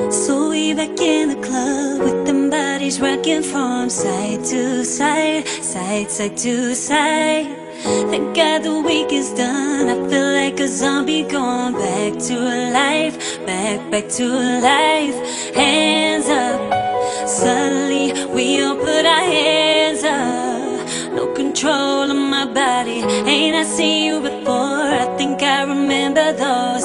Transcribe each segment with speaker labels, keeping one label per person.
Speaker 1: So we back in the club with them bodies rocking from side to side, side to side. Thank God the week is done. I feel like a zombie going back to life, back to life. Hands up. Suddenly we all put our hands up. No control of my body. Ain't I seen you before? I think I remember those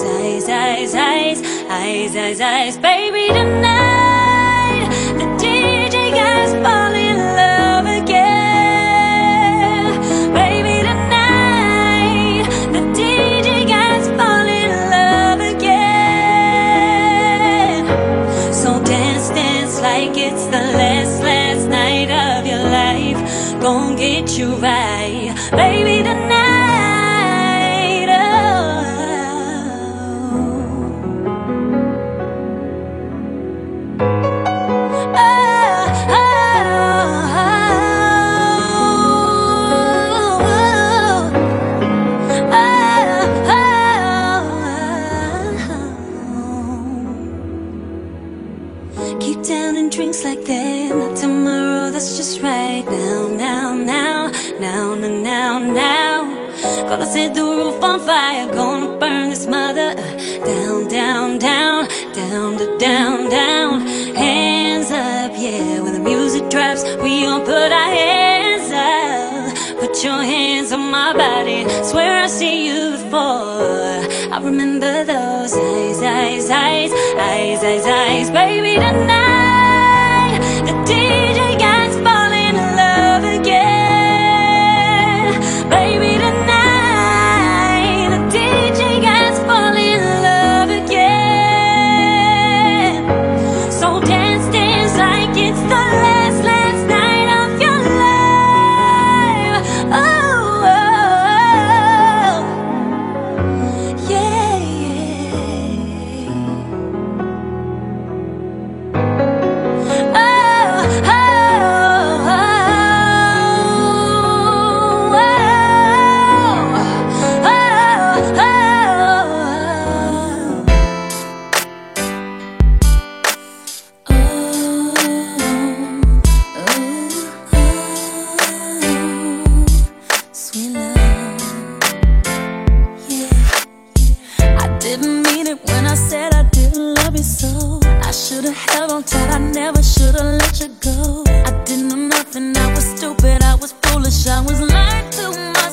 Speaker 1: eyes. Baby, tonight the DJ guys fall in love again. Baby, tonight the DJ guys fall in love again. So dance like it's the last night of your life. Gon' get you right, baby, tonight. Keep down and drinks like that. Not tomorrow, that's just right now. Gonna set the roof on fire. Gonna burn this mother down. Hands up, yeah. When the music drops, we all put our hands up. Put your hands on my body. Swear I see you before. I remember those eyes. Baby, tonight the DJ guys fall in love again. Baby, tonight the DJ guys fall in love again. So dance like it's the last night of your life. Oh, yeah. Didn't mean it when I said I didn't love you so. I should've held on tight, I never should've let you go. I didn't know nothing, I was stupid, I was foolish, I was lying to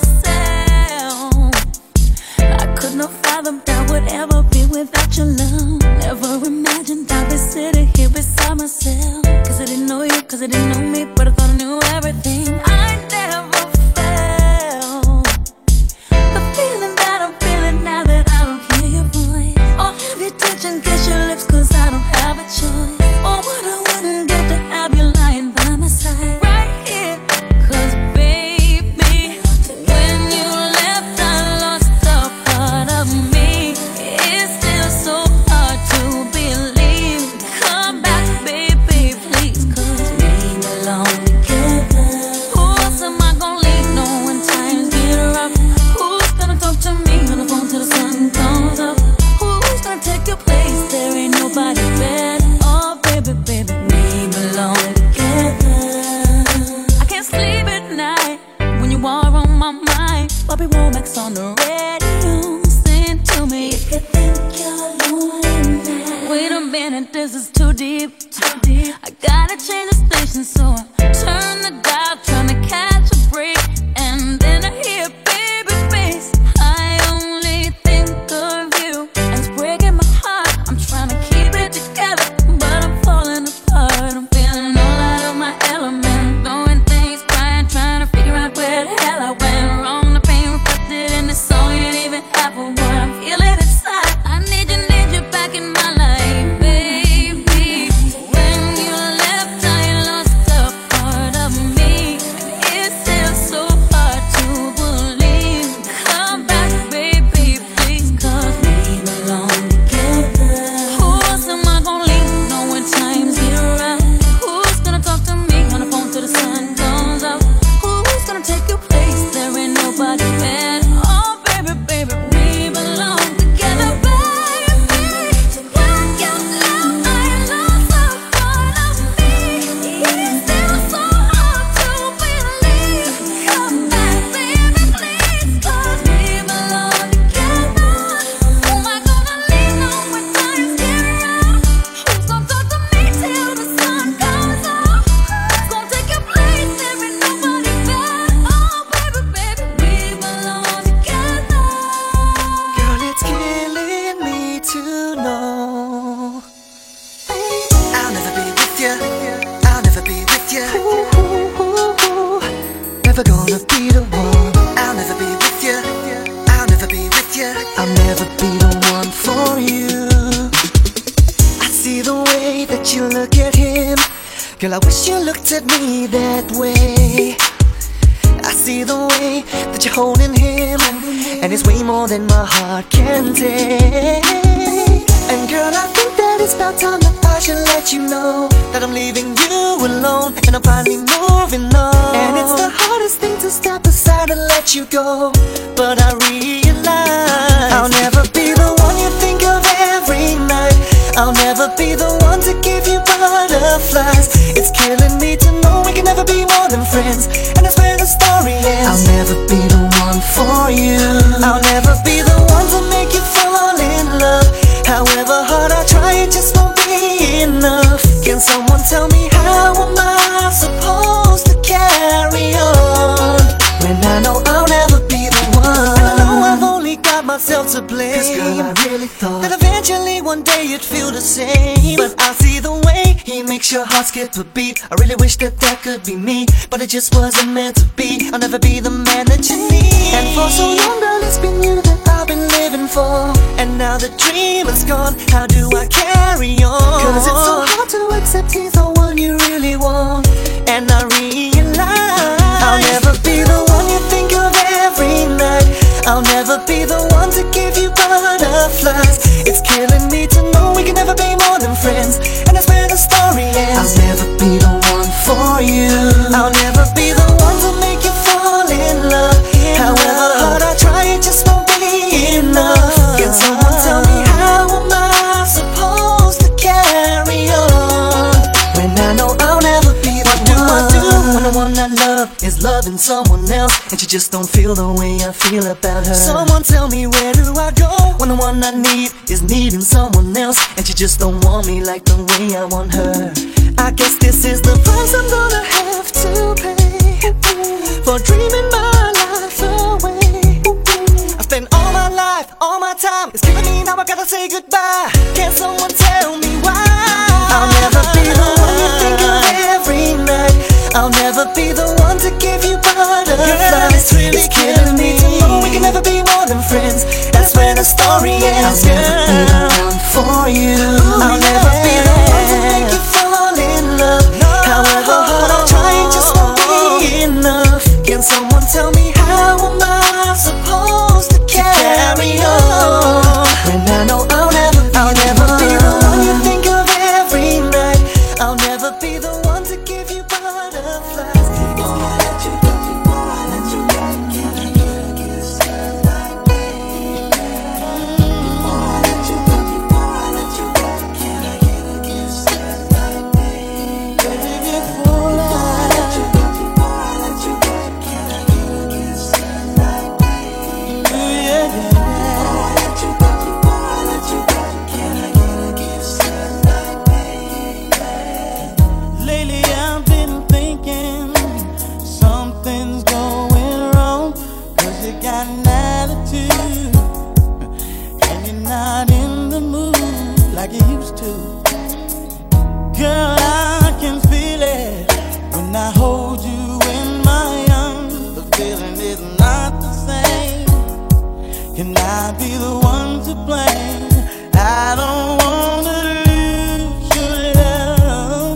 Speaker 1: myself. I could not fathom that would ever be without your love. Never imagined I'd be sitting here beside myself. Cause I didn't know you, cause I didn't know me, but I thought I knew everything. I never felt the feeling that I'm feeling now that I don't hear your voice. Or have you touch and kiss your lips cause I don't have a choice. Or what I wouldn't give to have you lying by my side right here. Cause baby, when you left I lost a part of me. It's still so hard to believe. Come back baby please, cause we belong together. Who else am I gonna leave no when times get rough? Who's gonna talk to me on the phone till the sun comes up? Who's gonna take your place? There ain't nobody better. Oh baby, we belong together. I can't sleep at night when you are on my mind. Bobby Womack's on the radio, sing to me if you think you're lonely now. Wait a minute, this is too deep. I gotta change the station, so I turn the dial, trying to catch a break. And then I hear baby face. I only think of you, and it's breaking my heart. I'm trying to keep it together, but I'm falling apart. I'm feeling all out of my element, throwing things, crying, trying to figure out where the hell I went wrong. The pain reflected in this song ain't even half of what I'm feeling inside. I need you back in my life, baby. When you left, I lost a part of me.
Speaker 2: never gonna be the one. I'll never be with you. I'll never be with you. I'll never be the one for you. I see the way that you look at him. Girl, I wish you looked at me that way. I see the way that you're holding him, and it's way more than my heart can take. And girl, I think that it's about time that I should let you know that I'm leaving you alone, and I'm finally moving on. And it's the hardest thing to step aside and let you go, but I realize I'll never be the one you think of every night. I'll never be the one to give you butterflies. It's killing me to know we can never be more than friends, and that's where the story ends. I'll never be the one for you. I'll never be the one to make you fall in love. However hard I try, it just won't be enough. Can someone tell me how am I supposed to carry on when I know I'll never be the one? And I know I've only got myself to blame, 'cause girl, I really thought that eventually one day you'd feel the same. But I see the way he makes your heart skip a beat. I really wish that that could be me, but it just wasn't meant to be. I'll never be the man that you need. And for so long, girl, it's been you that I've been living for, and now the dream is gone. How do I carry on? 'Cause it's so hard to accept he's the one you really want, and I realize I'll never be the one you think of every night. I'll never be the one to give you butterflies. It's killing me to know we can never be more than friends, and that's where the story ends. I'll never be the one for you. I'll never be the one to make you fall in love. However hard I try, it just won't be enough. Can someone tell me how am I supposed to carry on when I know I'll never be the one? What do I do when the one I love is loving someone else, and she just don't feel the way I feel about her? Someone tell me, where do I go when the one I need is needing someone else, and she just don't want me like the way I want her? I guess this is the price I'm gonna have to pay for dreaming my life away. I spent all my life, all my time, it's killing me now, I gotta say goodbye. Can someone tell me why? I'll never be the one you think of every night. I'll never be the one to give you butterflies. Girl, it's really killing me to know we can never be more than friends. That's where the story ends, girl. I'll never be the one for you. I'll never be the one to make you fall in love. However hard I try, it just won't be enough. Can someone tell me how am I supposed to carry on when I know I'll never be the one you think of every night. I'll never be the one to give you butterflies.
Speaker 3: Like you used to. Girl, I can feel it when I hold you in my arms. The feeling is not the same. Can I be the one to blame? I don't wanna lose your love.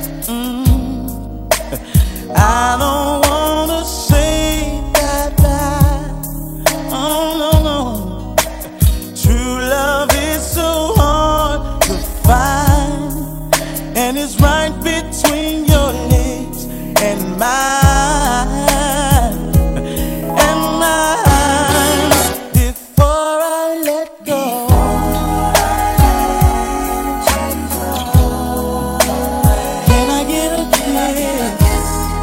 Speaker 3: I don't wanna say bye-bye. Oh, no, no. True love is so hard to find, and it's right between your legs and mine, and mine. Before I let go, can I get a kiss?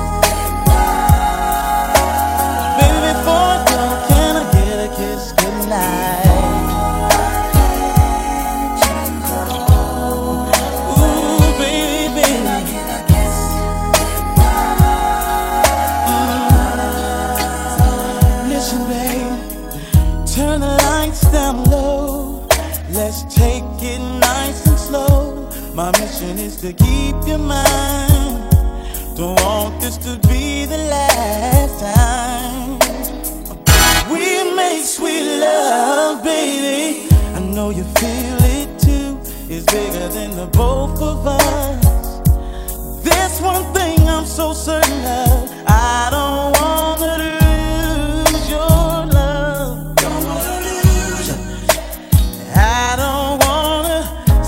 Speaker 3: Baby, before I go, can I get a kiss goodnight? Turn the lights down low. Let's take it nice and slow. My mission is to keep your mind Don't want this to be the last time we make sweet love, baby. I know you feel it too. It's bigger than the both of us. There's one thing I'm so certain of. I don't wanna lose your love. Don't wanna lose you. I don't wanna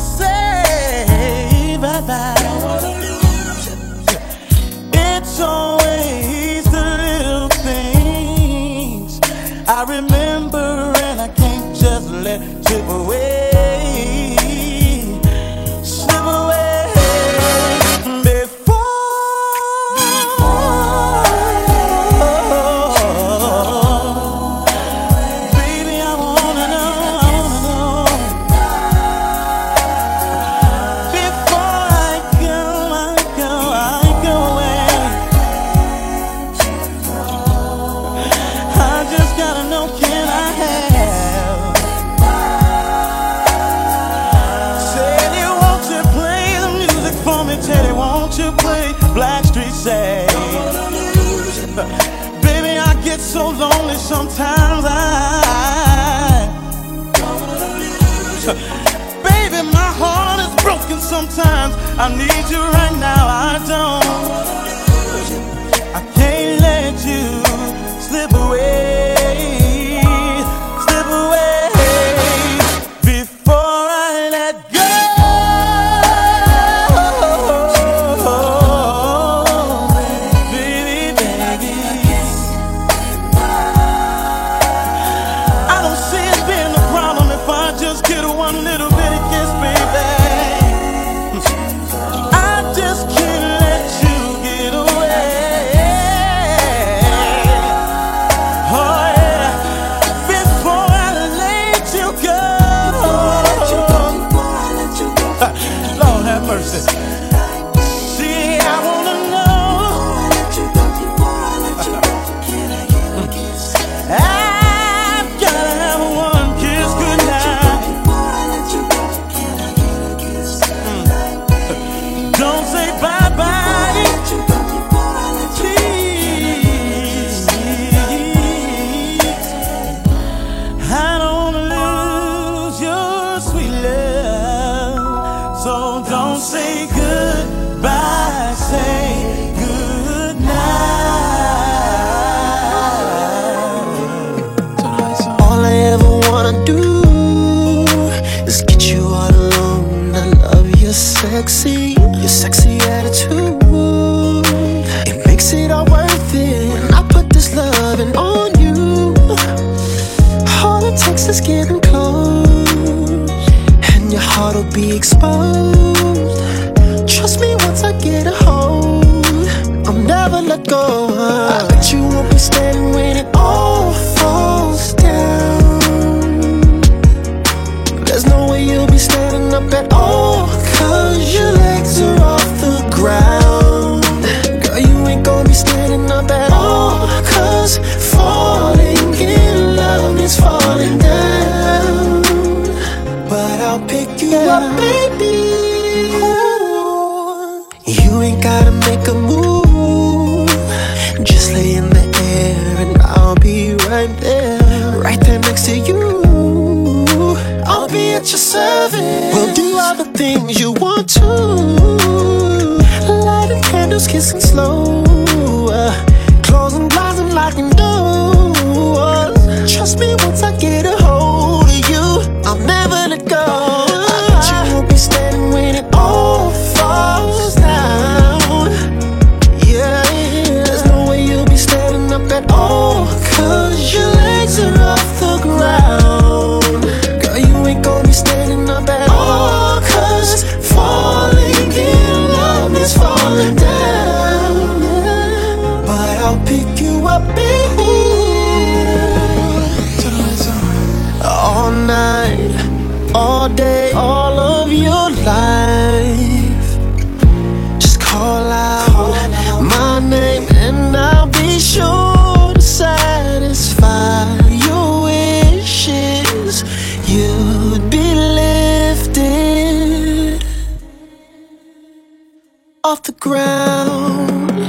Speaker 3: say bye-bye. Don't wanna lose you. It's always the little things I remember, and I can't just let slip away. Slip away. Baby, I get so lonely sometimes. Baby, my heart is broken sometimes. I need you right now. I can't let you slip away. Slip away before I let go. See, I wanna know. I've gotta have one kiss goodnight. Don't say bye-bye. Please. I don't wanna lose your sweet love. So don't say goodbye, say goodnight.
Speaker 2: All I ever wanna do is get you all alone. I love your sexy attitude. It makes it all worth it when I put this loving on you. All it takes is getting close, and your heart will be exposed. Trust me, once I get a hold, I'll never let go. I bet you won't be standing when it all falls down. There's no way you'll be standing up at all, 'cause your legs are off the ground. Girl, you ain't gonna be standing up at all, 'cause falling in love means falling down. But I'll pick you up, baby. You ain't gotta make a move. Just lay in the air and I'll be right there. Right there next to you. I'll be at your service. We'll do all the things you want to. Lighting candles, kissing slow. Closing blinds and locking doors. Trust me, once I get a hold of you, I'll never let go. I bet you won't be standing when it all falls down. Yeah, there's no way you'll be standing up at all, 'cause your legs are off the ground. Girl, you ain't gonna be standing up at all, 'cause falling in love is falling down. But I'll pick you up, baby. All night, all day, all of your life. Just call out my name and I'll be sure to satisfy your wishes. You'd be lifted off the ground.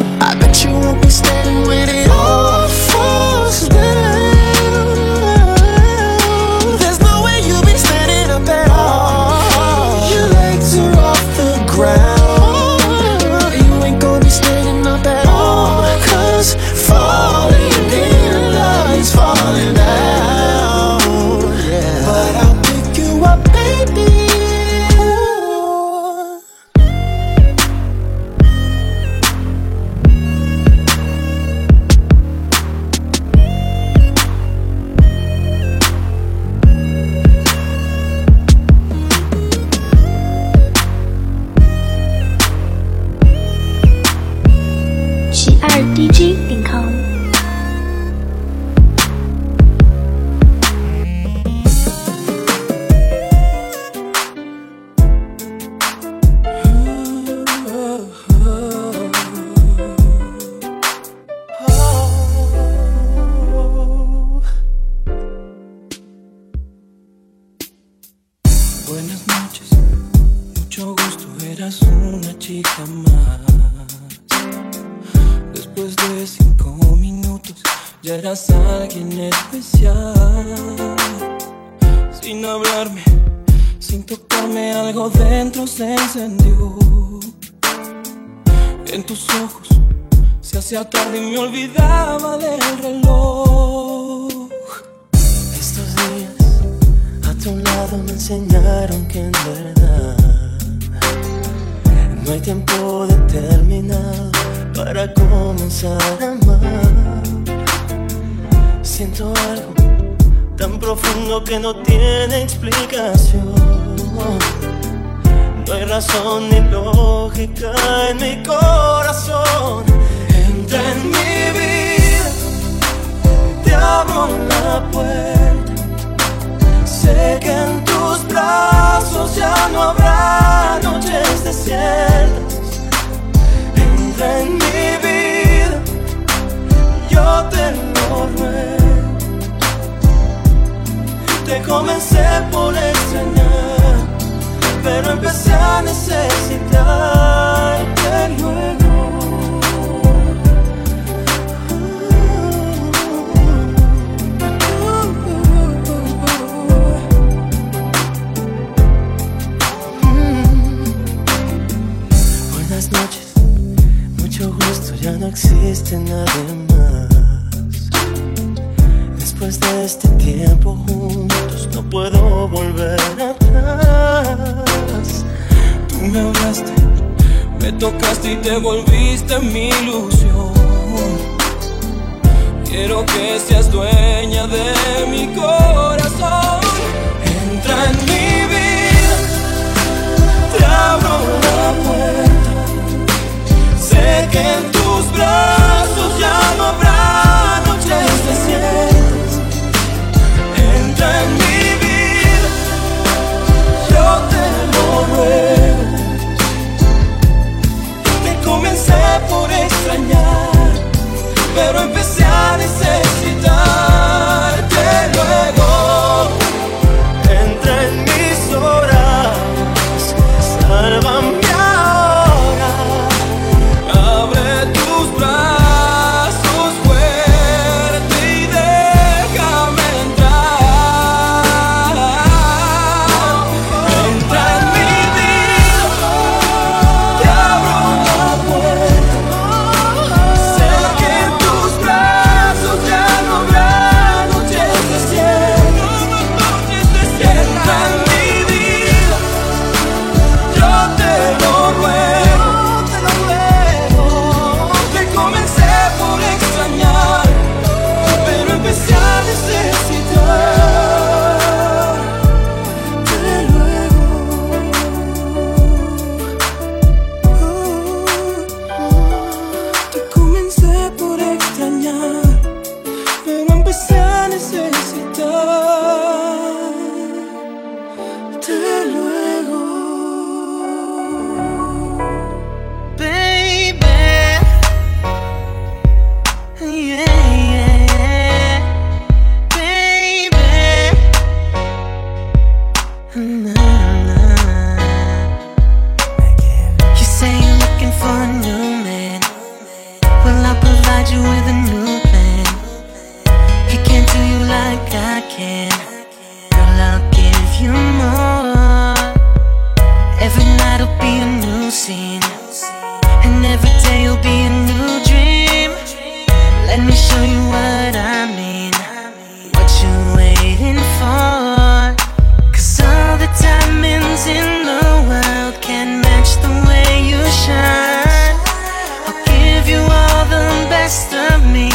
Speaker 4: 1222.com。
Speaker 3: Buenas noches, mucho gusto, eras una chica más. Después de 5 minutos ya eras alguien especial. Sin hablarme, sin tocarme, algo dentro se encendió. En tus ojos se hacía tarde y me olvidaba del reloj. Estos días a tu lado me enseñaron que en verdad no hay tiempo determinado para comenzar a amar. Siento algo tan profundo que no tiene explicación. No hay razón ni lógica en mi corazón. Entra en mi vida, te abro la puerta. Sé que en tus brazos ya no habrá noches desiertas. Entra en mi vida, yo te lo ruego. Te comencé por extrañar, pero empecé a necesitarte luego. Buenas noches, mucho gusto, ya no existe nadie más. Después de este tiempo juntos no puedo volver atrás. Tú me hablaste, me tocaste y te volviste mi ilusión. Quiero que seas dueña de mi corazón. Entra en mi vida, te abro la puerta. Sé que en tus brazos ya no habrá noches desiertas. Entra en mi vida, yo te lo ruego. Te comencé por extrañar, pero empecé a necesitarte luego. Entra en mis horas, sálvame ahora. Abre tus brazos fuerte y déjame entrar. Entra en mi vida, te abro la puerta. Sé que en tus brazos ya no habrá noches desiertas. Entra en mi vida, yo te lo ruego. Te comencé por extrañar, pero empecé a necesitarte luego. Te comencé por extrañar, pero empecé a necesitarte luego. Baby, yeah, yeah, baby. You say you're looking for a new man. Well, I'll provide you with a new plan. He can't do you like I can. Girl, I'll give you more. Every night will be a new scene, and every day will be a new dream. Let me show you what I mean. What you waiting for? 'Cause all the diamonds in the world can't match the way you shine. I'll give you all the best of me.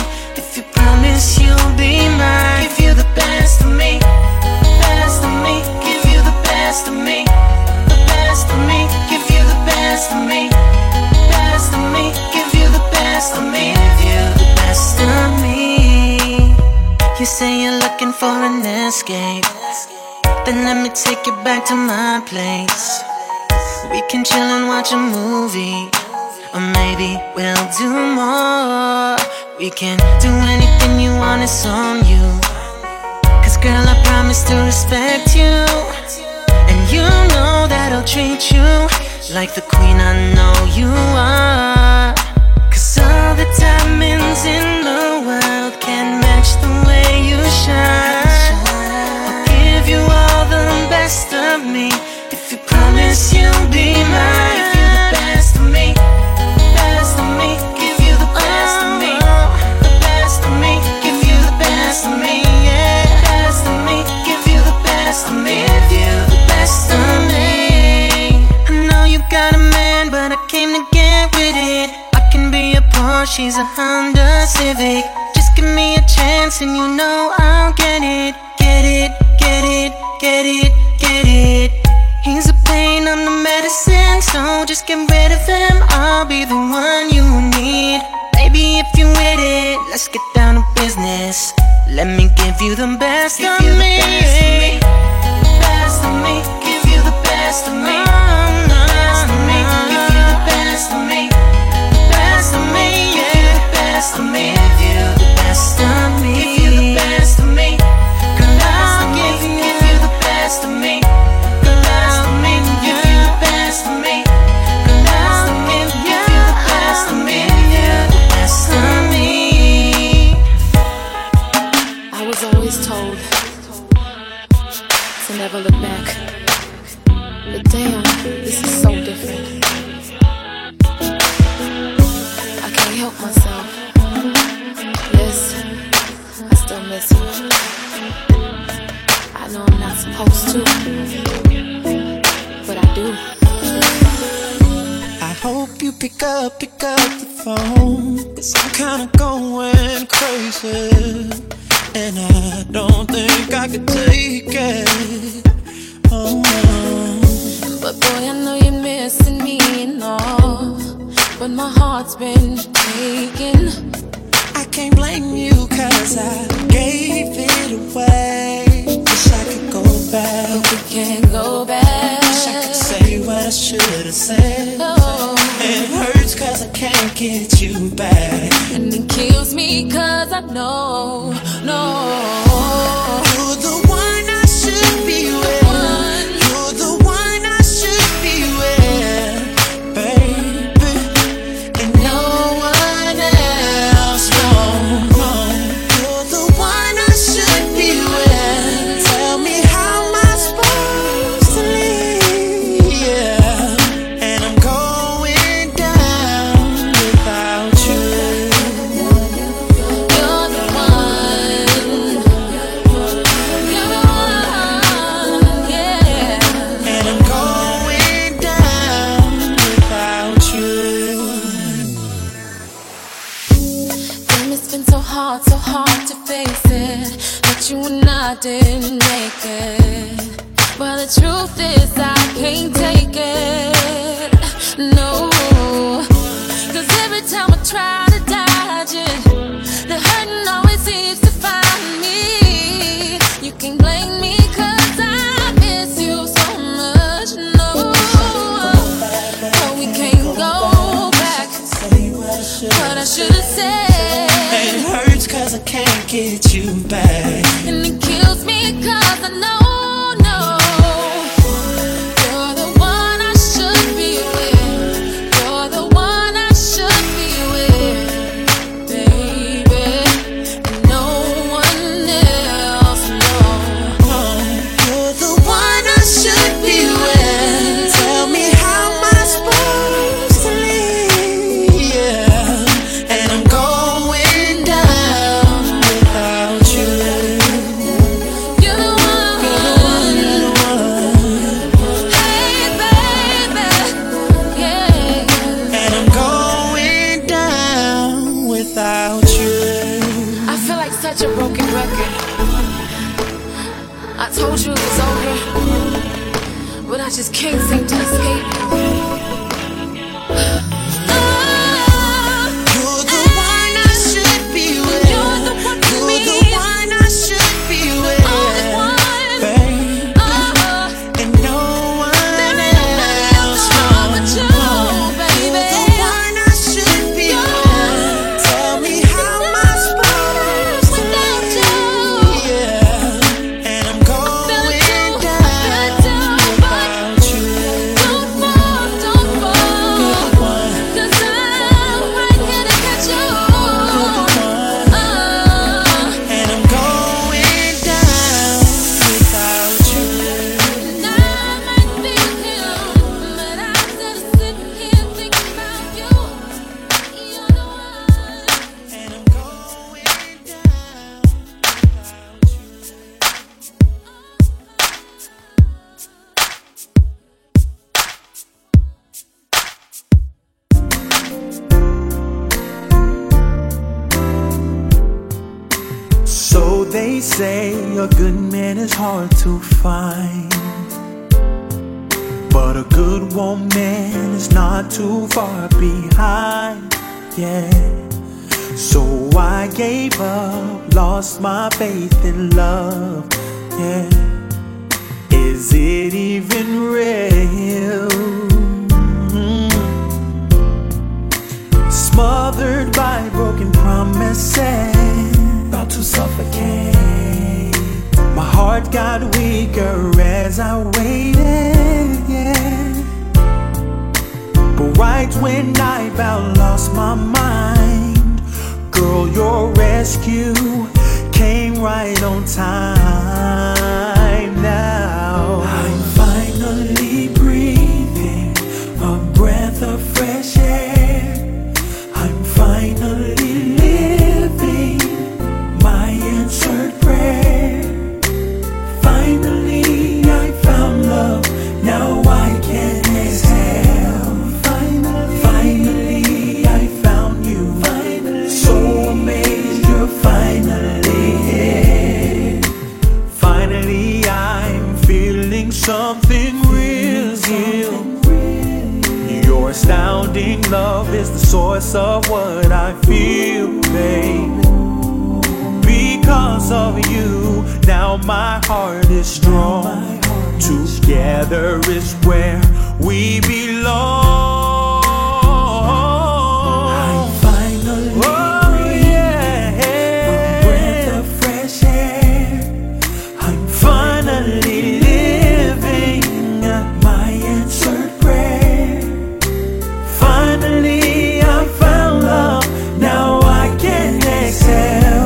Speaker 2: escape. Then let me take you back to my place. We can chill and watch a movie, or maybe we'll do more. We can do anything you want, it's on you. Cause girl, I promise to respect you, and you know that I'll treat you like the queen I know you are. Cause all the diamonds in the world can't match the way you shine. I'll give you all the best of me if you promise you'll be mine. Give you the best of me, best of me. Give you the best of me, the best of me. Give you the best of me, yeah. Best of me, give you the best of me. Give you the best of me. I know you got a man, but I came to get with it. I can be a Porsche, she's a Honda Civic. Just give me a chance and you know I'll get it. Get it, get it, get it, get it. He's a pain, I'm the medicine, so just get rid of him. I'll be the one you need. Baby, if you with it, let's get down to business. Let me give you the best of me. Best of me, give you the best of me. Best of me, give you the best of me. Best of me, yeah, best of me. Give you the best of me. Give you the best of me. Girl, I'll give you the best of me. Girl, I'll give you the best of me. Girl, I'll give you the best of me. The best of me.
Speaker 1: I was always told to never look back, but damn, this is so different. I can't help myself. Yes, I still miss you. I know I'm not supposed to, but I do.
Speaker 3: I hope you pick up the phone, cause I'm kinda going crazy, and I don't think I could take it. Oh no.
Speaker 1: But boy, I know you're missing me and all, but my heart's been aching.
Speaker 3: I can't blame you cause I gave it away. Wish I could go back,
Speaker 1: But we can't go back.
Speaker 3: wish I could say what I should've said.
Speaker 1: Oh.
Speaker 3: It hurts cause I can't get you back,
Speaker 1: And it kills me cause I know, no.
Speaker 3: you're the one I should be with. You're the one I should be with, baby, and no one else. No, you're the one I should be with. Tell me how am I supposed to live? Yeah, and I'm going down without you.
Speaker 1: You're the one. You're the one, yeah.
Speaker 3: And I'm going down without you.
Speaker 1: Damn, it's been so hard to face it, that you and I didn't make it. Well, the truth is I can't take it, no. Cause every time I try to dodge it, the hurting always seems to find me. You can blame me cause I miss you so much, no. But we can't go back,
Speaker 3: Say what I should.
Speaker 1: what I should've said.
Speaker 3: It hurts cause I can't get you back.
Speaker 1: And it kills me cause I know, no. You're the one I should be with. You're the one I should be with, baby. And no one else, no.
Speaker 3: You're the one I should be with. Tell me how am I supposed to live? Yeah, and I'm going down without you.
Speaker 1: You're the one.
Speaker 3: You're the one.
Speaker 1: Hey, baby, yeah.
Speaker 3: And I'm going down without you.
Speaker 1: I feel like such a broken record. I told you it was over, but I just can't seem to escape.
Speaker 3: You're the one I should be with.
Speaker 1: You're the one for
Speaker 3: You're
Speaker 1: me.
Speaker 3: the one I should be with.
Speaker 1: Only one
Speaker 3: They say a good man is hard to find, but a good woman is not too far behind, yeah. So I gave up, lost my faith in love, yeah. Is it even real? Smothered by broken promises, about to suffocate. My heart got weaker as I waited, yeah. But right when I about lost my mind, girl, your rescue came right on time. Now I'm finally breathing a breath of fresh air. I'm finally living my answered prayer. Finally I found love, now I can exhale. Finally I found you, so amazed you're finally here. Finally I'm feeling something real. Your astounding love is the source of what I feel, babe. Because of you, now my heart is strong. Together is where we belong. I'm finally breathing a breath of fresh air. I'm finally living my answered prayer. Finally I found love, now I can exhale.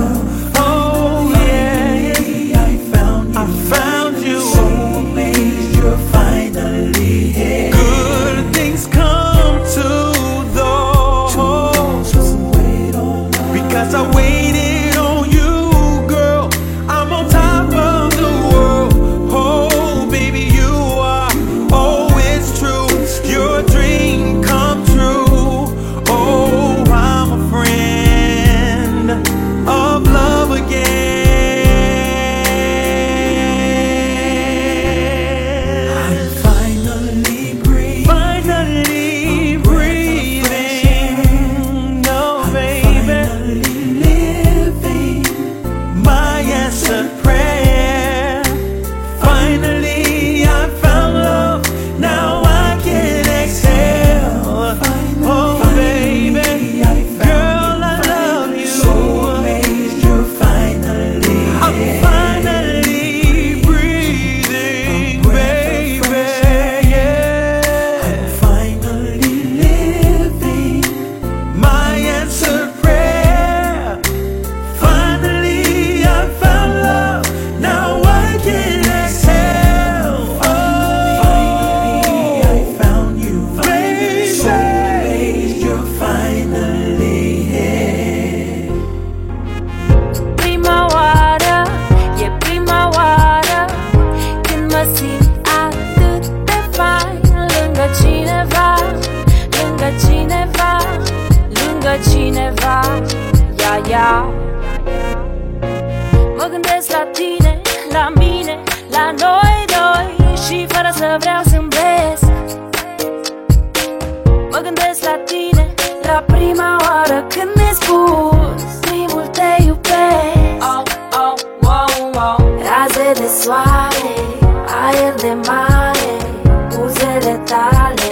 Speaker 3: I waited on you, girl. I'm on top of the world. Oh, baby, you are. Oh, it's true. Your dream come true. Oh, I'm a friend of love again. I'm finally breathing. Finally breathing. No, baby. Answered prayer. Finally I found love, now I can exhale. Oh baby, girl, I love you. So amazed you're finally here. I'm finally breathing, baby, yeah. I'm finally living my answered prayer. Finally I found love, now I can exhale. Oh, finally I found you, baby. So amazed you're finally here.
Speaker 1: Prima oară, e prima oară când mă simt atât de fain lângă cineva, lângă cineva, lângă cineva. Ia. Mă gândesc la tine, la mine, la noi doi și fără să vreau zâmbesc. Mă gândesc la tine, la prima oară când mi-ai spus primul te iubesc. Raze de soare, aer de mare, buzele tale.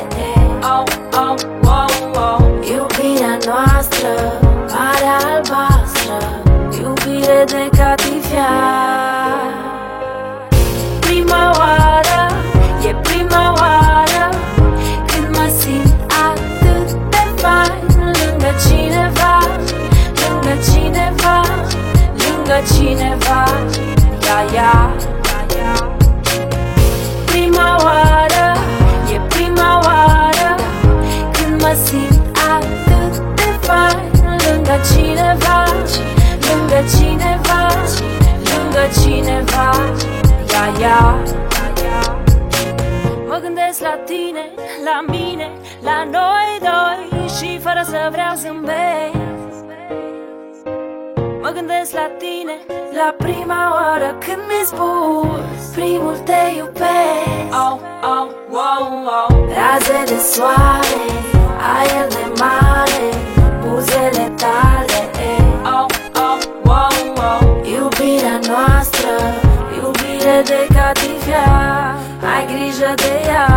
Speaker 1: Iubirea noastră, marea albastră, iubire de catifiar. Prima oară, e prima oară când mă simt atât de fain lângă cineva, lângă cineva, lângă cineva. Ia. Prima oară, e prima oară când mă simt atât de fain lângă cineva, lângă cineva, lângă cineva. Ia. Mă gândesc la tine, la mine, la noi doi și fără să vreau zâmbesc. Mă gândesc la tine, la prima oară când mi-ai spus primul te iubesc. Oh, oh, wow, wow. Raze de soare, aer de mare, buzele tale. Oh, oh, wow, wow. Iubirea noastră, iubire de catifea, ai grijă de ea.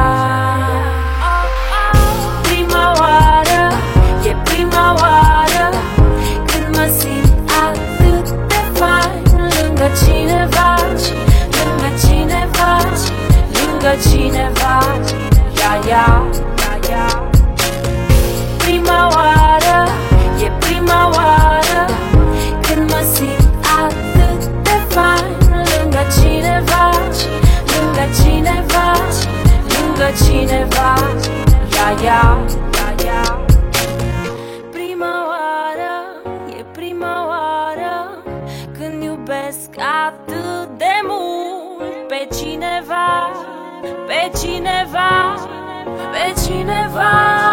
Speaker 1: Prima oară, e prima oară când mă simt atât de fain lângă cineva, lângă cineva, lângă cineva. Ia, ia, ia, ia. Prima oară, e prima oară când mă simt atât de fain lângă cineva, lângă cineva, lângă cineva. Ia, ia, ia, ia. Prima oară, e prima oară când iubesc atât de mult pe cineva, pe cineva, pe cineva.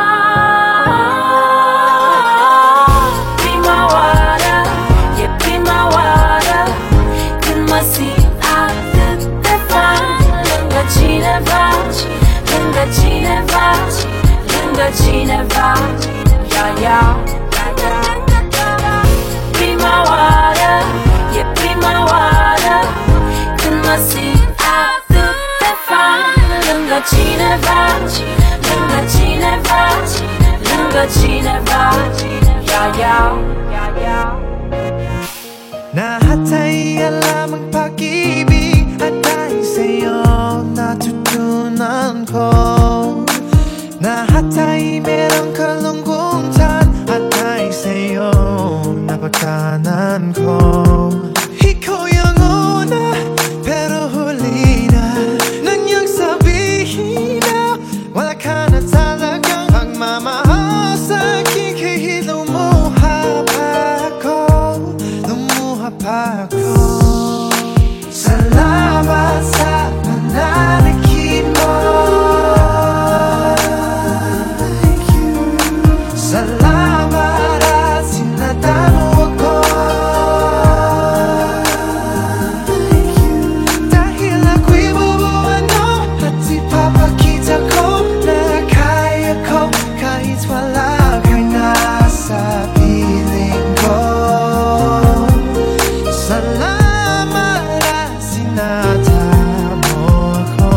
Speaker 1: Prima oară, e prima oară când mă simt atât de fain lângă cineva, lângă cineva, lângă cineva. Ia, ia, ia, ia. Prima oară, e prima oară când mă simt atât de fain lângă cineva, lângă cineva, lângă cineva. Ia, ia, ia, ia.
Speaker 2: 나 핫하이 알람은 바뀌비 핫하이세요 나 두둔 않고 나 핫하이 메론 칼롱 공탄 핫하이세요 나 바깥 않고 히코 영혼아 배로 홀리나 능력 사비히나 완락하나 탈락경 악마마 허사키 그 너무 하바고 Paco Salamat sa pananakit mo Salamat at sinadamo ako Dahil ako'y bubuan mo at ipapakita ko na kaya ko kahit wala kang nasa piling ko Salamat at sinatamo ako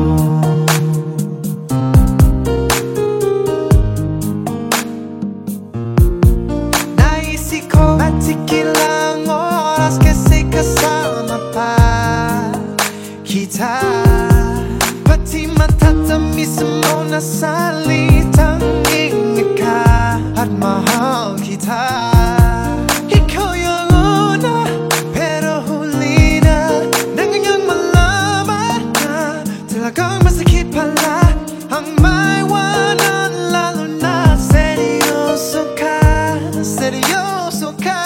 Speaker 2: Naisip ko matigil ang oras kasi kasama pa kita Pati matatamis mo na salitang ingat ka at mahal kita Ikaw yung una pero huli na Nang ngayong malaman na talagang masakit pala Ang maiwanan lalo na seryoso ka Seryoso ka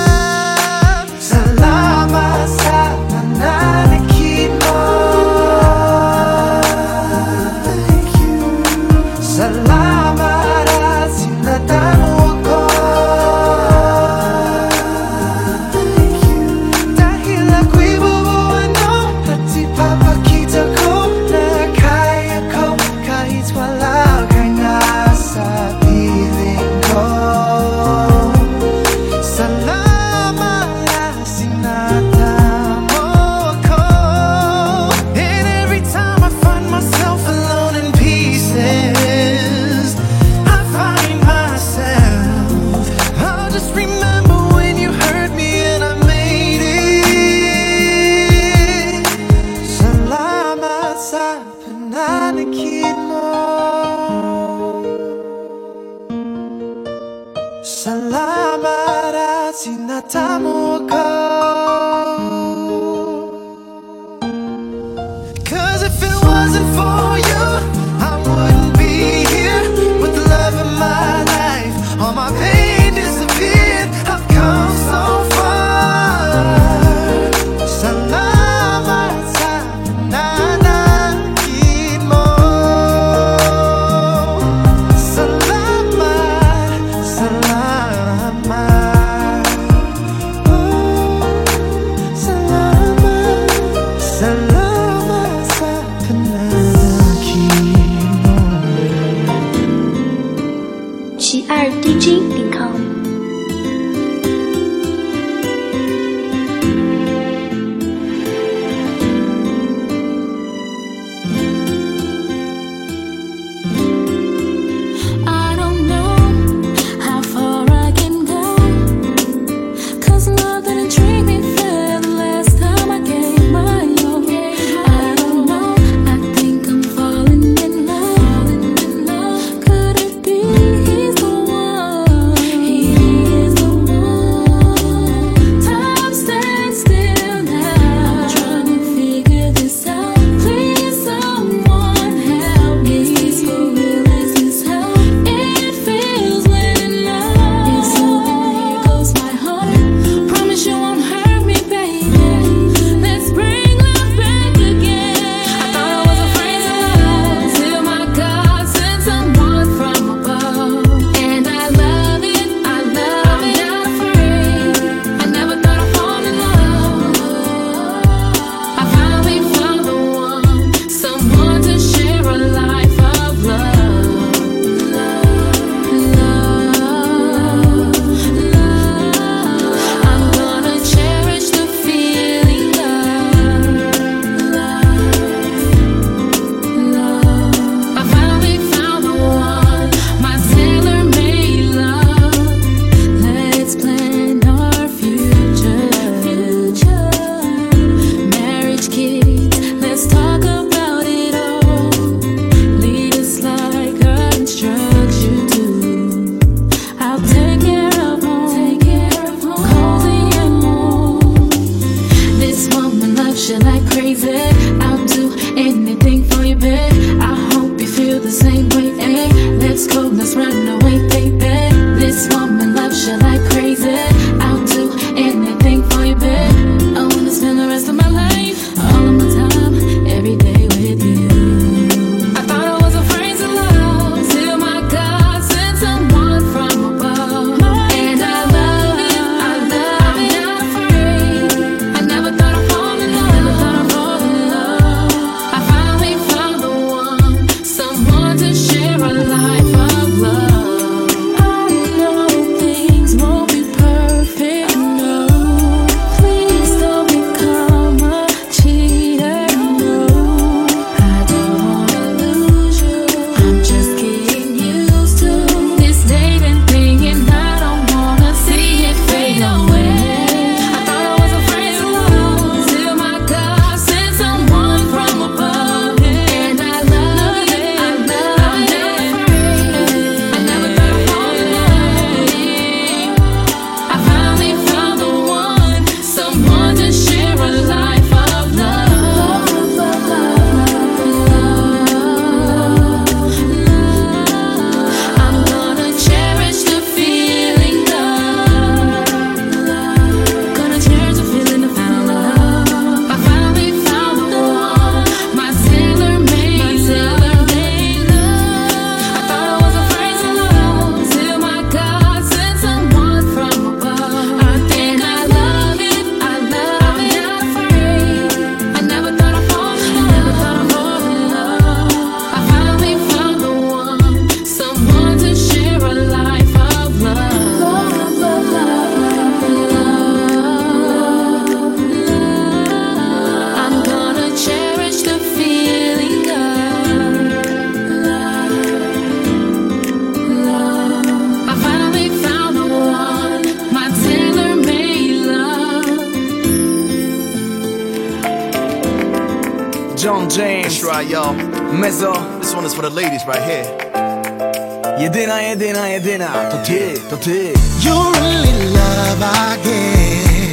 Speaker 2: Salamat sa pananakit mo Salamat at sinadamo ako Dahil ako'y bubuan mo at ipapakita ko na kaya ko kahit wala kang nasa piling ko Salamat at sinatamo ako And every time I find myself alone in pieces I find myself I'll just remember when you hurt me and I made it Salamat sa pananakit mo Salamat at sinatamo ako Cause if it wasn't for you I wouldn't be here with the love of my life All my pain disappeared I've come so far Salamat sa pananakit mo Salamat, salamat
Speaker 4: 2dg.com。
Speaker 5: John James.
Speaker 6: That's right, y'all.
Speaker 5: Mezzo.
Speaker 6: This one is for the ladies right here.
Speaker 5: Jedyna, jedyna, jedyna. To ty, to ty.
Speaker 3: You're really love I get.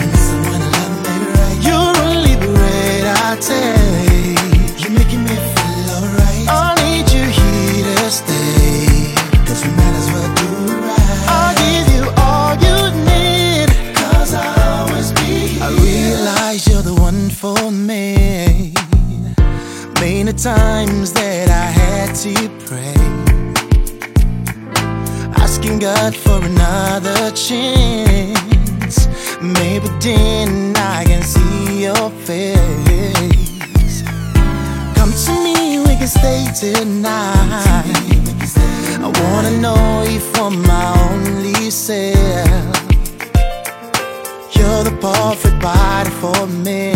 Speaker 3: You're really great, I take. You're making me feel alright. I need you here to stay. Cause we might as well do right. I'll give you all you need. Cause I'll always be here. I realize you're the one for me. Many times that I had to pray, asking God for another chance. Maybe then I can see your face. Come to me, we can stay tonight. I wanna know be for my only self. You're the perfect body for me.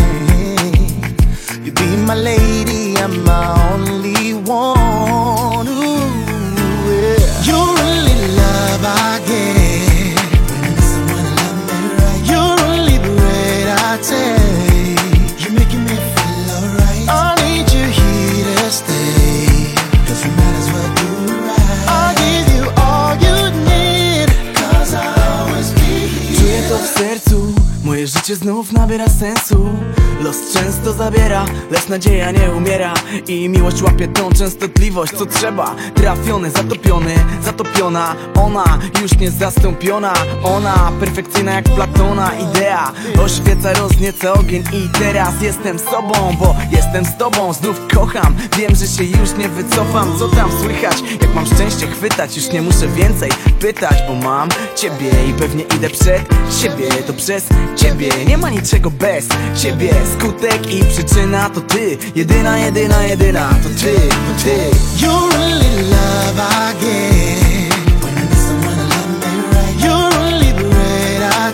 Speaker 3: You be my lady, I'm my only one. Ooh, yeah. You're really love I get when someone love me right. You're really great, I take. You're making me feel alright. I need you here to stay, 'cause we might as well do right. I'll give you all you need, 'cause I'll always be here.
Speaker 5: Czuję to w sercu, moje życie znów nabiera sensu. Los często zabiera, lecz nadzieja nie umiera. I miłość łapie tą częstotliwość, co trzeba. Trafiony, zatopiony, zatopiona. Ona już niezastąpiona. Ona perfekcyjna jak Platona. Idea oświeca, roznieca ogień. I teraz jestem sobą, bo jestem z tobą. Znów kocham, wiem, że się już nie wycofam. Co tam słychać, jak mam szczęście chwytać? Już nie muszę więcej pytać, bo mam ciebie i pewnie idę przed siebie. To przez ciebie, nie ma niczego bez ciebie. Skutek i przyczyna to ty. Jedyna, jedyna, jedyna to ty, to ty.
Speaker 3: You're really love I get when someone love me right. You're really great, I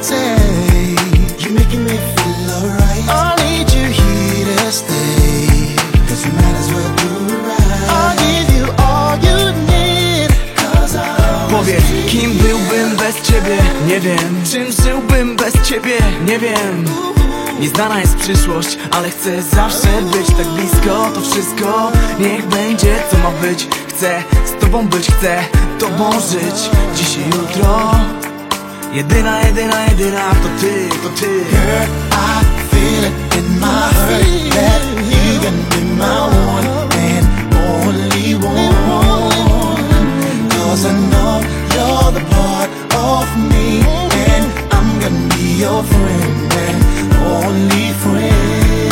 Speaker 3: take. You're making me feel alright. I need you here to stay, 'cause we might as well do right. I'll give you all you need, 'cause I'll
Speaker 5: Powiedz, kim byłbym bez ciebie? Nie wiem. Czym żyłbym bez ciebie? Nie wiem. Nieznana jest przyszłość, ale chcę zawsze być tak blisko. To wszystko niech będzie, co ma być. Chcę z tobą być, chcę tobą żyć. Dziś i jutro. Jedyna, jedyna, jedyna to ty, to ty.
Speaker 3: Girl, I feel it in my heart that you can be my one and only one. 'Cause I know you're the part of me, and I'm gonna be your friend and only friend.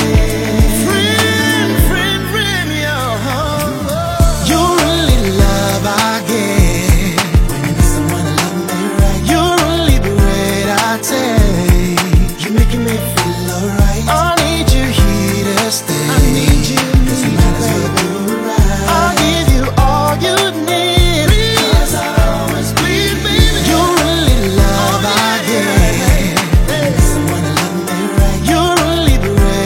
Speaker 3: Friend, yeah. You really love I get when someone love me right. You're really great, I take. You're making me feel alright. I need you here to stay. I need you, 'cause we might as well do right. I'll give you all you need, 'cause I'll always be, baby. You really love I get when someone love me right. You're really great,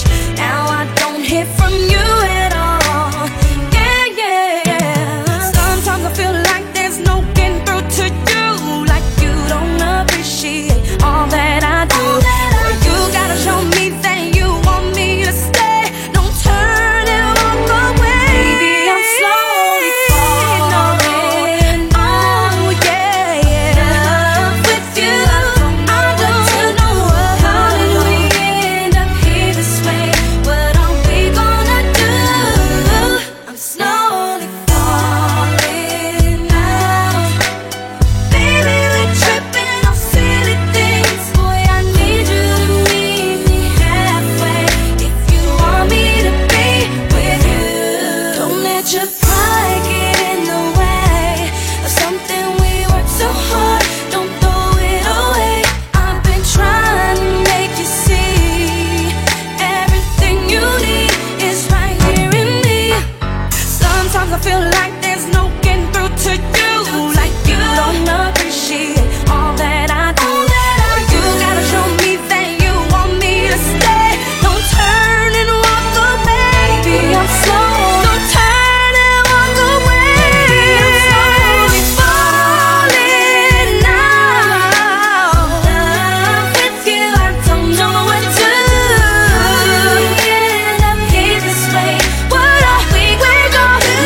Speaker 1: Now I don't hear from you at all. Yeah, yeah, yeah. Sometimes I feel like there's no getting through to you, like you don't appreciate all that I do. Well, you gotta show me that you want me to stay. Don't turn and walk away. Baby, I'm slowly falling. Oh yeah, yeah. With you, I don't know how did we end up here this way. What are we gonna do? I'm slowly falling now. Baby, we're tripping on silly things. Boy, I need you to meet me halfway if you want me to be with you. Don't let your pride get in the way of something we worked so hard. Don't throw it away. I've been trying to make you see everything you need is right here in me. Sometimes I feel like there's no getting through to you, like you don't appreciate all that I do. Well, you gotta show me that you want me to stay. Don't turn and walk away. Baby, I'm slow. Don't turn and walk away. I'm slowly falling now. With you, I don't know what to do. We end up here this way. What are we gonna do,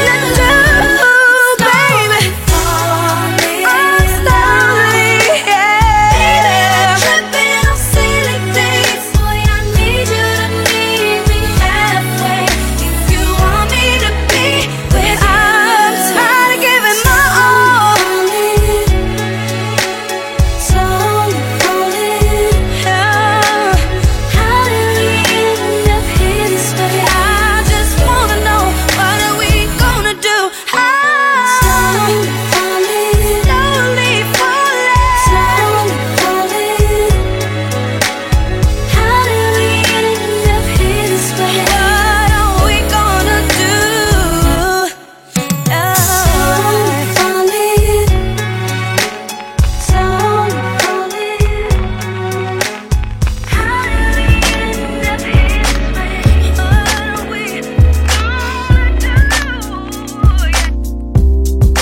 Speaker 1: baby? I'm slowly, yeah. Tripping on silly things. Boy, I need you to meet me halfway if you want me to be with you. I'm tired of giving my all. Slowly falling. How did we end up here this way? I just wanna know, what are we gonna do? Slowly falling. Slowly falling. Slowly falling. How did we end up here this way? What are we gonna do? Slowly falling. Slowly falling. How did we end up here this way? What are we gonna do?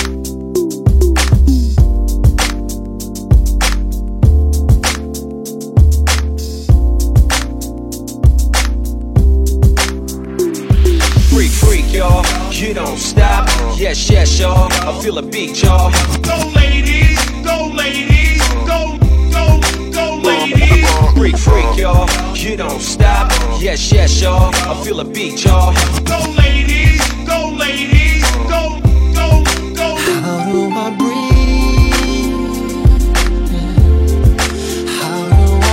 Speaker 4: Freak, freak, y'all. You don't stop. Yes, yes, y'all. I feel a beat, y'all.
Speaker 7: Go ladies, go ladies, go, go, go ladies.
Speaker 4: Freak, freak, y'all. You don't stop. Yes, yes, y'all. I feel a beat, y'all.
Speaker 7: Go ladies, go ladies, go, go, go.
Speaker 2: How do I breathe? How do I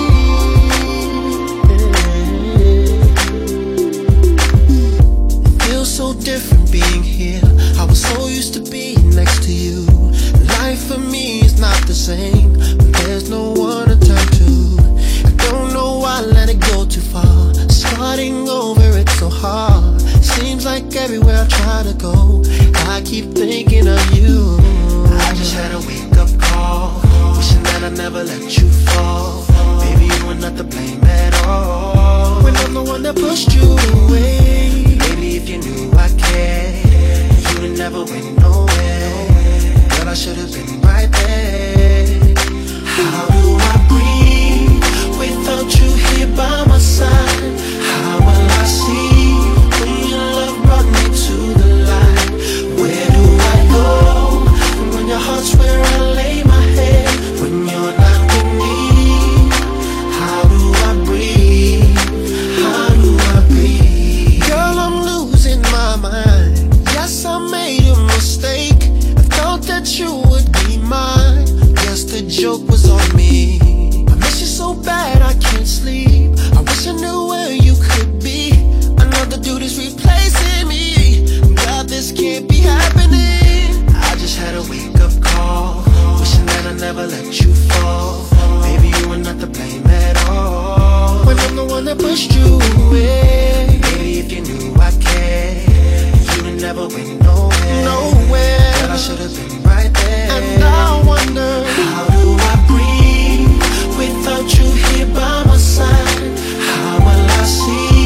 Speaker 2: breathe? It feels so different being here. I was so used to being next to you. Life for me is not the same when there's no one to turn to. I don't know why I let it go too far. Starting over, it's so hard. Seems like everywhere I try to go, I keep thinking of you. I just had a wake-up call, wishing that I never let you fall. Baby, you were not to blame at all, when I'm the one that pushed you away. Baby, if you knew I cared, you'd never went nowhere. But I should've been right there. How do I breathe without you here by my side? How will I see when your love brought me to the light? Where do I go when your heart's where I lay my head? When you're not with me, how do I breathe? How do I breathe? Girl, I'm losing my mind. Yes, I made a mistake. I thought that you would be mine. Guess the joke was on me. I miss you so bad I can't sleep. I wish I knew where you could be. Another dude is replacing me. God, this can't be happening. I just had a wake-up call, wishing that I never let you fall. Baby, you were not to blame at all, when I'm the one that pushed you away. Baby, if you knew I cared, you'd never went nowhere. But I should've been right there. And I wonder, how do I breathe without you here by my side? How will I see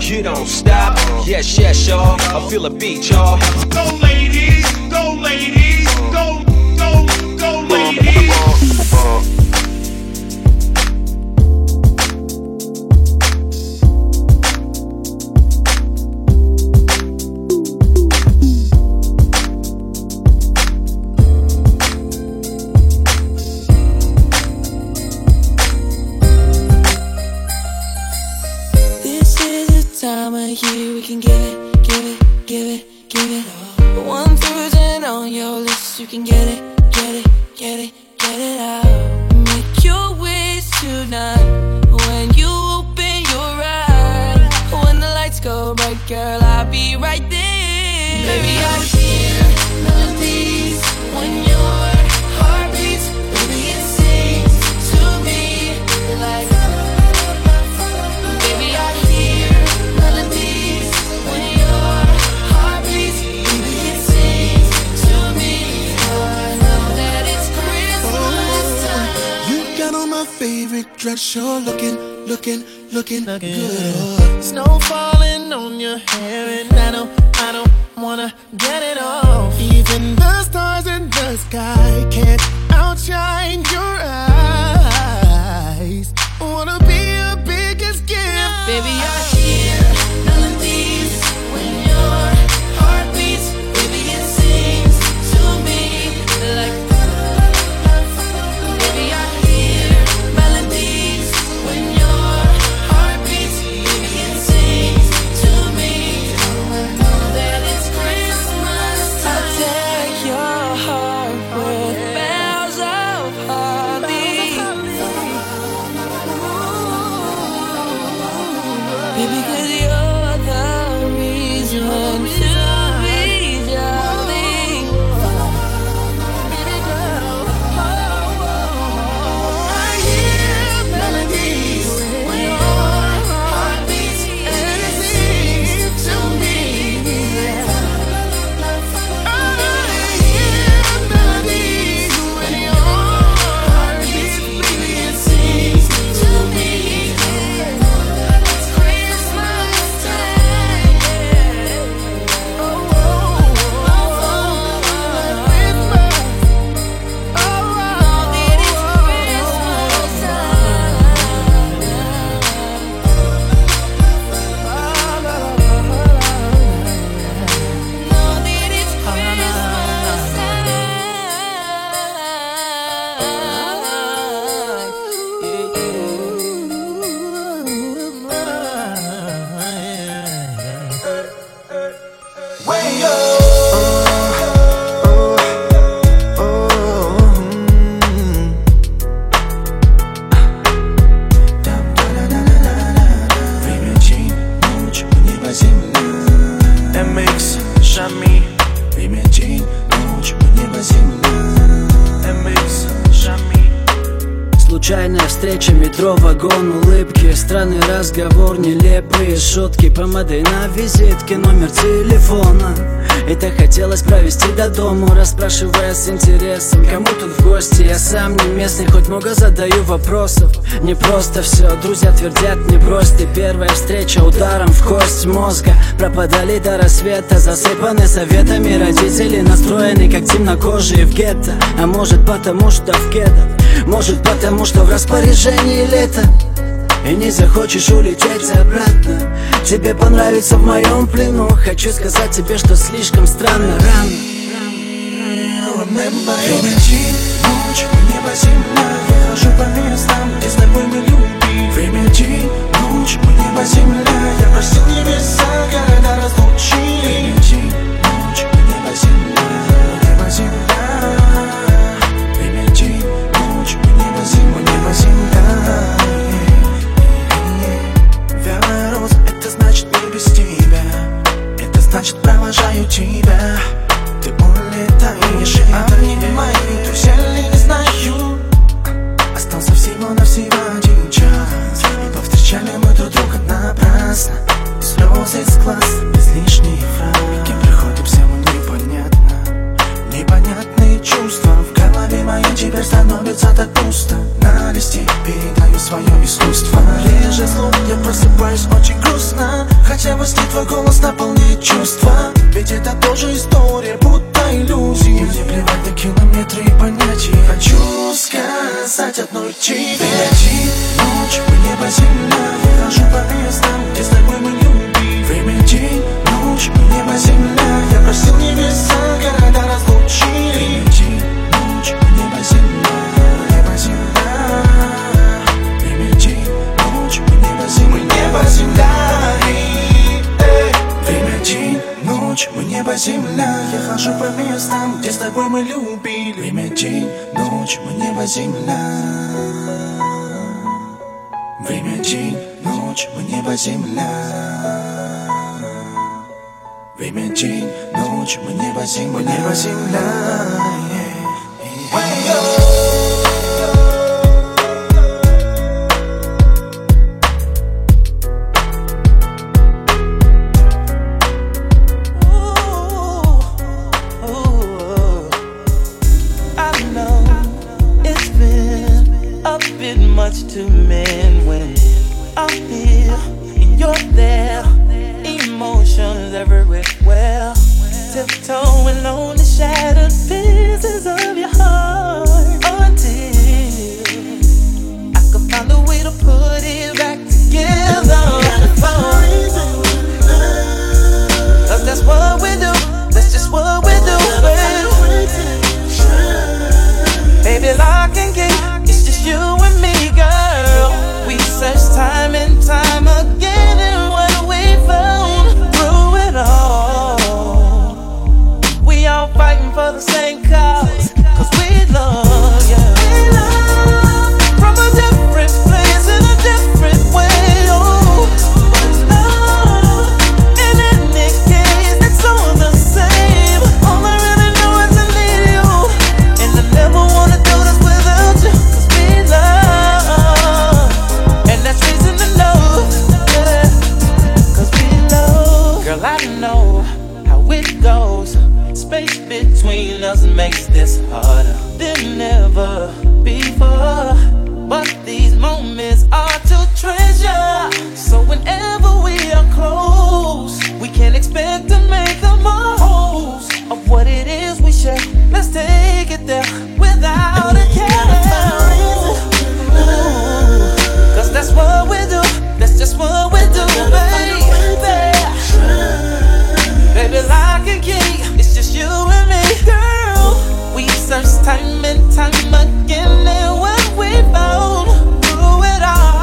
Speaker 4: you don't stop. Yes, yes, y'all, I feel a beat, y'all.
Speaker 7: Go ladies, go ladies, go, go, go ladies.
Speaker 1: Time of year we can give it, give it, give it, give it all. 1 through 10 on your list, you can get it, get it, get it, get it out. Make your wish tonight when you open your eyes. When the lights go bright, girl, I'll be right there. Baby, I hear melodies when your heart beats. Baby, it sings to me like. Baby, I hear melodies when your heart beats. Baby, it sings to me. I know that it's Christmas time.
Speaker 3: You got on my favorite dress, you're looking good. Snow falling on your hair and I don't wanna get it off. Even the stars in the sky can't outshine your eyes. Wanna be your biggest gift.
Speaker 1: Baby, I hear melodies when your heart beats. Baby, it sings to me like. Baby, I hear melodies when your heart beats. Baby, it sings to me. I know that it's Christmas time. I'll take your heart with bells of holly. Baby, 'cause you're the reason to be jolly. I hear melodies when your heart beats and it sings to me. I hear melodies when your heart beats, baby, it sings to me. It's Christmas time. Oh, oh, oh, Christmas. Oh, oh, it is Christmas time. Know that it's Christmas
Speaker 3: Way up. MX, Shami, MX, Shami.
Speaker 5: Случайная встреча, метро, вагон, улыбки, странный разговор, нелепые шутки, помадой на визитке, номер телефона. И так хотелось провести до дому, расспрашивая с интересом, кому тут в гости. Я сам не местный, хоть много задаю вопросов. Не просто все, друзья твердят, не брось ты. Первая встреча ударом в кость мозга. Пропадали до рассвета, засыпаны советами родителей, настроены как темнокожие в гетто. А может потому что в кедах, может потому что в распоряжении лето. И не захочешь улететь обратно. Тебе понравится в моем плену. Хочу сказать тебе, что слишком странно рано.
Speaker 3: Время день, ночь, небо, земля. Я хожу по местам, где с тобой мы любим. Время день, ночь, небо, земля. Я простил небеса, города разлучили. Время день, ночь, небо, земля. Небо, земля. Время день, ночь, небо, земля. Небо, земля. Вялая роза, это значит не без тебя. Это значит провожаю тебя. Ты улетаешь, а в небе мои друзья не знаю. Остался всего-навсего
Speaker 2: искусство. Реже слов, я просыпаюсь очень грустно, хотя во сне твой голос наполняет чувства. Ведь это тоже история, будто иллюзия. И мне плевать на километры и понятия. Хочу сказать одной тебе: день, ночь, небо, земля. Я хожу по местам, где с тобой мы любим. Время, день, ночь, небо, земля. Я просил небеса, города разлучили. Время, день, ночь, небо, земля. Небо, земля. Время, день, ночь, небо, земля. Небо, земля. Время, день, ночь, небо, земля. Я хожу по местам, где с тобой мы любили. Время, день, ночь, небо, земля. Время, день, ночь, небо, земля. Время, день, ночь, небо, земля. Небо, земля.
Speaker 3: Much to men when I'm here and you're there. Emotions everywhere, tiptoeing on the shattered pieces of your heart until I could find a way to put it back together. Cause that's what we do, that's just what we do, baby. Baby, lock and key, it's just you and me. We searched time and time again, and what we found through it all, we all fighting for the same cause, cause we love, yeah. We love from a different place in a different way, oh. But love, in any case, it's all the same. All I really know is I need you, and I never wanna do this without you, cause we love. Girl, I know how it goes. Space between us makes this harder than ever before. But these moments are to treasure. So whenever we are close, we can expect to make the most of what it is we share. Let's take it there without a care. Cause that's what we do, that's just what we do, baby. Baby, lock and key, it's just you and me, girl. We searched time and time again, and what we found through it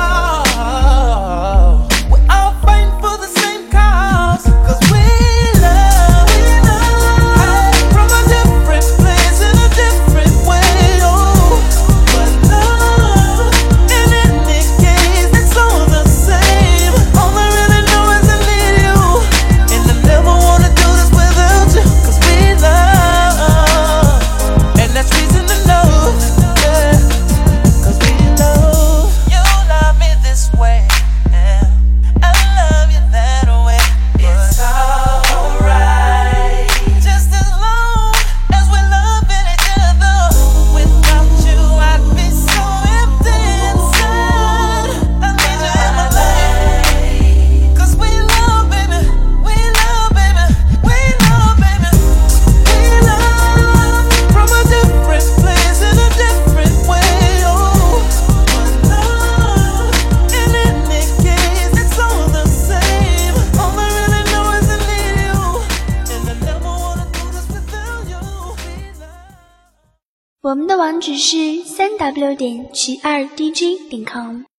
Speaker 3: all, we're all fighting for the same cause, cause we love, from a different place in a different way, oh. But love, in any case, it's all the same. All I really know is I need you, and I never wanna do this without you, cause we love, and that's reason to know, yeah. Cause we love, you love me this way, yeah. I love you that way. It's alright, just as long as we're loving each other. Without you I'd be so empty inside. I need you in my life, cause we love, baby. We love, baby. We love, baby. We love from a different place in a different way, oh. But love, in any case, it's all the same. All I really know is I need you, and I never wanna do this without you. We love.
Speaker 1: 我们的网址是3w.92dj.com。